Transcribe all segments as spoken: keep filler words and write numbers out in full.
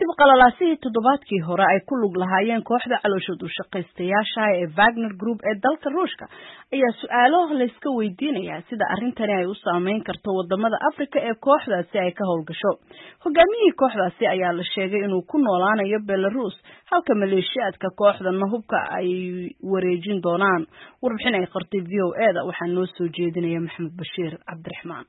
kadib qalalaasihii toddobaadkii hore ay ku lug lahaayeen kooxda calooshood u shaqaystayaasha ee Wagner Group ee dalka Ruushka ayaa su'aalo la iska weydiinaya sida arrintani ay u saameyn karto wadamada Afrika ee kooxdaasi ay ka howlgasho. Hogaamiyihii kooxdaasi ayaa la sheegay inuu ku noolaanayo Belarus halka maleeshiyaadka kooxdana hubka ay wareejin doonaan. Warbixin ay qortay V O A da waxaa noo soo jeedinaya Maxamed Bashiir Cabdiraxmaan.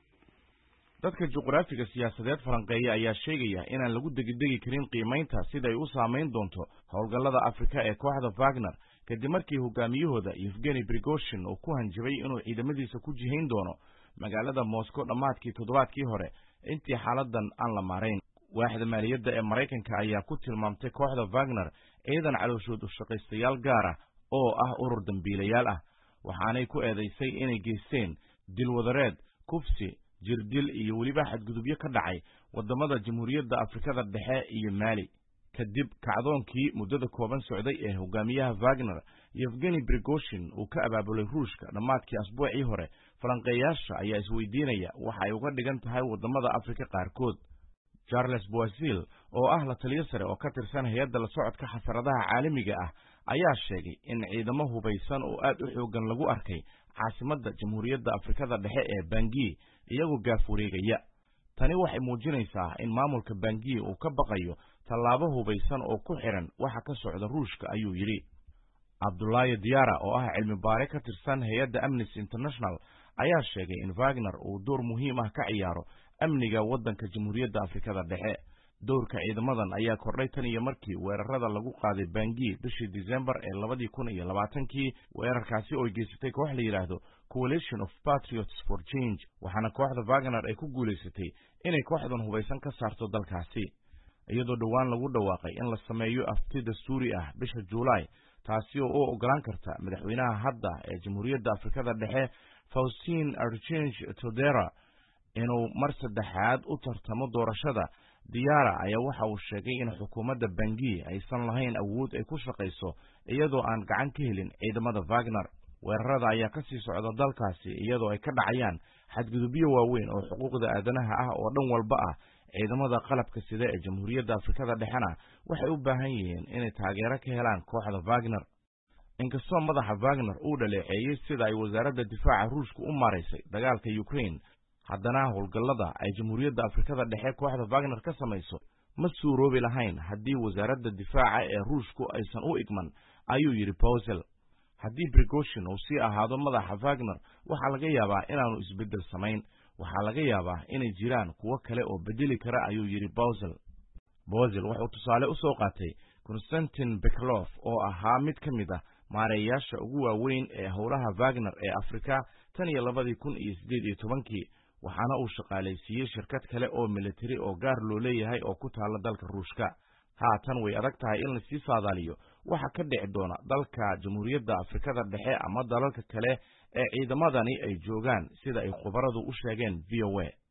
dadka juqraafiga siyaasadeed falanqeeya ayaa sheegaya inaan lagu degdegi karin qiimaynta sida ay u saameyn doonto howlgallada Afrika ee kooxda Wagner kadib markii hogaamiyahooda Yevgeny Prigozhin uu ku hanjabay inuu ciidamadiisa ku jihayn doono magaalada Moscow dhamaadkii toddobaadkii hore intii xaaladan aan la maarayn. waaxda maaliyadda ee Mareykanka ayaa ku tilmaamtay kooxda Wagner ciidan calooshood u shaqaystayaal gaar ah oo ah urur dambiilayaal ah waxaanay ku eedeysay inay geysteen dilwadareed kufsi jirdil iyo waliba xadgudubyo ka dhacay wadamada Jamhuuriyadda Afrikada Dhexe iyo Mali kadib kacdoonkii muddada kooban socday ee hogaamiyaha Wagner Yevgeny Prigozhin uu ka abaabulay Ruushka dhamaadkii asbuucii hore. falanqeeyaasha ayaa isweydiinaya waxa ay uga dhigan tahay wadamada Afrika qaarkood. Charles Boisil oo ah la taliye sare oo ka tirsan hay'adda la socodka xasaradaha caalamiga ah ayaa sheegay in ciidamo hubaysan oo aad u xoogan lagu arkay caasimadda Jamhuuriyadda Afrikada Dhexe ee Bangui iyagoo gaaf wareegaya. tani waxay muujinaysaa in maamulka Bangui uu ka baqayo tallaabo hubaysan oo ku xiran waxa ka socda Ruushka, ayuu yiri. Abdullahi Diara oo ah cilmi baare ka tirsan hay'adda Amnesty International ayaa sheegay in Wagner uu door muhiim ah ka ciyaaro amniga waddanka Jamhuuriyadda Afrikada Dhexe. doorka ciidamadan ayaa kordhay tan iyo markii weerarada lagu qaaday Bangui bishii December ee labada kun iyo labaatankii. weerarkaasi oo geysatay koox la yiraahdo Coalition of Patriots for Change waxaana kooxda Wagner ay ku guuleysatay inay kooxdan hubaysan ka saarto dalkaasi iyadoo dhawaan lagu dhawaaqay in la sameeyo afti dastuuri ah bisha July taasi oo u ogolaan karta madaxweynaha hadda ee Jamhuuriyadda Afrikada Dhexe Faustin Archange Touadera inuu mar saddexaad u tartamo doorashada. Diara ayaa waxa uu sheegay in xukuumadda Bangui aysan lahayn awood ay ku shaqeyso iyadoo aan gacan ka helin ciidamada Wagner. weerarada ayaa ka sii socda dalkaasi iyadoo ay ka dhacayaan xadgudubyo waaweyn oo xuquuqda aadanaha ah oo dhan walba ah. ciidamada qalabka sida ee Jamhuuriyadda Afrikada Dhexena waxay u baahan yihiin inay taageero ka helaan kooxda Wagner. inkastoo madaxa Wagner uu dhaleeceeyay sida ay wasaaradda difaaca Ruushka u maareysay dagaalka Ukraine, haddana howlgallada ay Jamhuuriyadda Afrikada Dhexe kooxda Wagner ka samayso ma suuroobi lahayn haddii wasaaradda difaaca ee Ruushku aysan u igman, ayuu yiri Boisil. haddii Prigozhin uu sii ahaado madaxa Wagner waxaa laga yaabaa inaanu isbeddel samayn, waxaa laga yaabaa inay jiraan kuwo kale oo bedeli kara, ayuu yiri Boisil. Boisil wuxuu tusaale u soo qaatay Konstantin Beklov oo ahaa mid ka mid ah maareeyaasha ugu waaweyn ee howlaha Wagner ee Afrika tan iyo labadii kun iyo siddeed iyo tobankii waxaana uu shaqaalaysiiyey shirkad kale oo military oo gaar loo leeyahay oo ku taala dalka Ruushka. haatan way adag tahay in la sii saadaaliyo waxa ka dhici doona dalka Jamhuuriyadda Afrikada Dhexe ama dalalka kale ee ciidamadani ay joogaan sida ay khubaradu u sheegeen V O A.